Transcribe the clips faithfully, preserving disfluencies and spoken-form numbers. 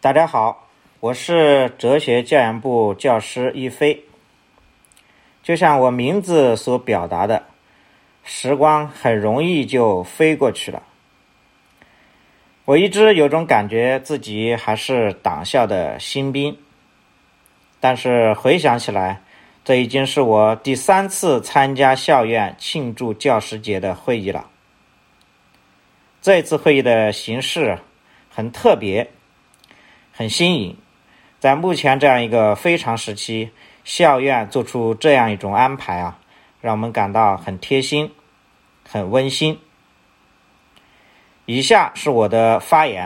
大家好，我是哲学教研部教师一飞。就像我名字所表达的，时光很容易就飞过去了。我一直有种感觉自己还是党校的新兵，但是回想起来，这已经是我第三次参加校院庆祝教师节的会议了。这次会议的形式很特别，很新颖，在目前这样一个非常时期，校院做出这样一种安排啊，让我们感到很贴心，很温馨。以下是我的发言。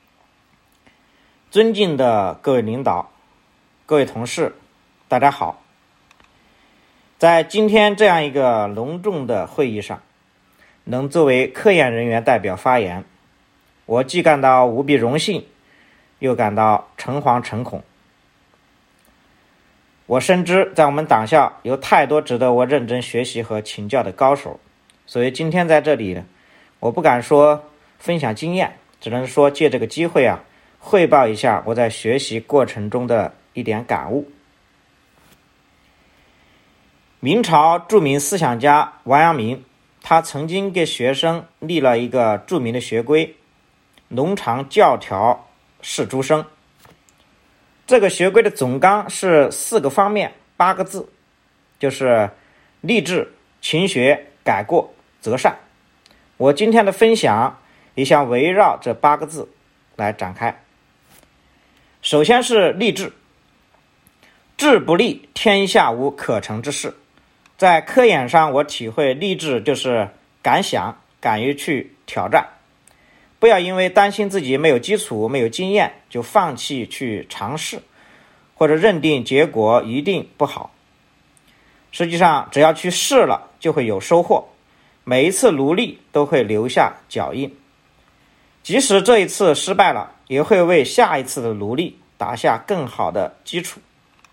尊敬的各位领导、各位同事，大家好。在今天这样一个隆重的会议上，能作为科研人员代表发言，我既感到无比荣幸，又感到诚惶诚恐。我深知在我们党校有太多值得我认真学习和请教的高手，所以今天在这里呢，我不敢说分享经验，只能说借这个机会啊，汇报一下我在学习过程中的一点感悟。明朝著名思想家王阳明，他曾经给学生立了一个著名的学规：农场教条是诸生。这个学规的总纲是四个方面，八个字，就是立志、勤学、改过、择善。我今天的分享也想围绕这八个字来展开。首先是立志，志不立，天下无可成之事。在科研上，我体会立志就是敢想，敢于去挑战。不要因为担心自己没有基础、没有经验，就放弃去尝试，或者认定结果一定不好。实际上，只要去试了，就会有收获。每一次努力都会留下脚印，即使这一次失败了，也会为下一次的努力打下更好的基础。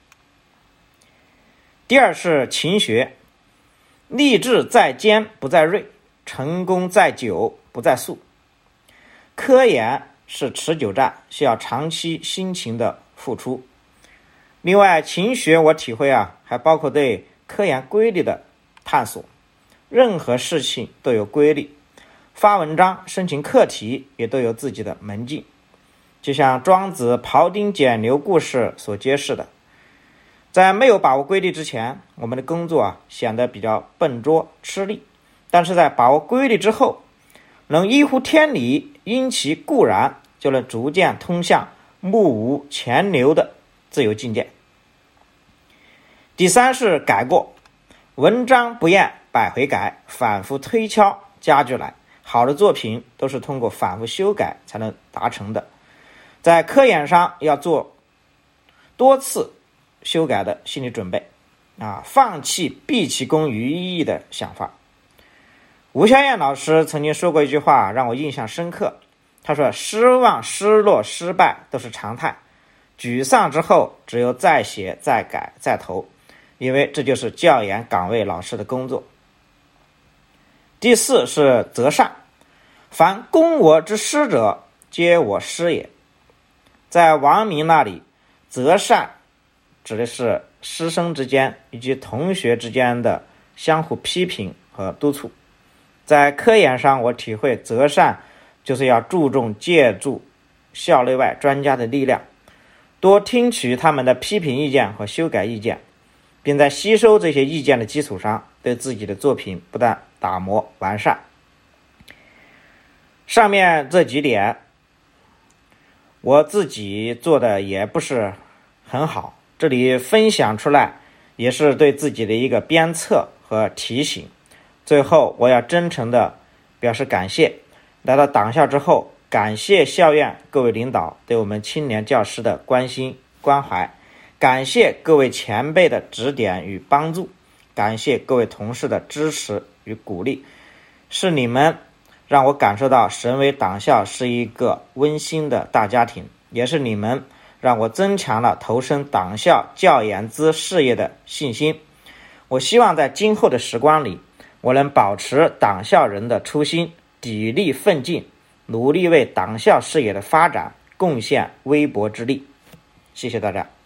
第二是勤学，立志在坚不在锐，成功在久不在速。科研是持久战，需要长期辛勤的付出。另外，勤学我体会啊，还包括对科研规律的探索。任何事情都有规律，发文章、申请课题也都有自己的门径。就像庄子庖丁解牛故事所揭示的，在没有把握规律之前，我们的工作啊显得比较笨拙吃力，但是在把握规律之后，能依乎天理，因其固然，就能逐渐通向目无前流的自由境界。第三是改过，文章不厌百回改，反复推敲加剧来。好的作品都是通过反复修改才能达成的。在科研上要做多次修改的心理准备啊，放弃毕其功于一役的想法。吴晓燕老师曾经说过一句话让我印象深刻，他说失望、失落、失败都是常态，沮丧之后只有再写、再改、再投，因为这就是教研岗位老师的工作。第四是择善，凡攻我之师者，皆我师也。在王明那里，择善指的是师生之间以及同学之间的相互批评和督促。在科研上，我体会择善就是要注重借助校内外专家的力量，多听取他们的批评意见和修改意见，并在吸收这些意见的基础上，对自己的作品不断打磨完善。上面这几点我自己做的也不是很好，这里分享出来也是对自己的一个鞭策和提醒。最后我要真诚的表示感谢，来到党校之后，感谢校院各位领导对我们青年教师的关心关怀，感谢各位前辈的指点与帮助，感谢各位同事的支持与鼓励，是你们让我感受到神威党校是一个温馨的大家庭，也是你们让我增强了投身党校教研资事业的信心。我希望在今后的时光里，我能保持党校人的初心，砥砺奋进，努力为党校事业的发展贡献微薄之力。谢谢大家。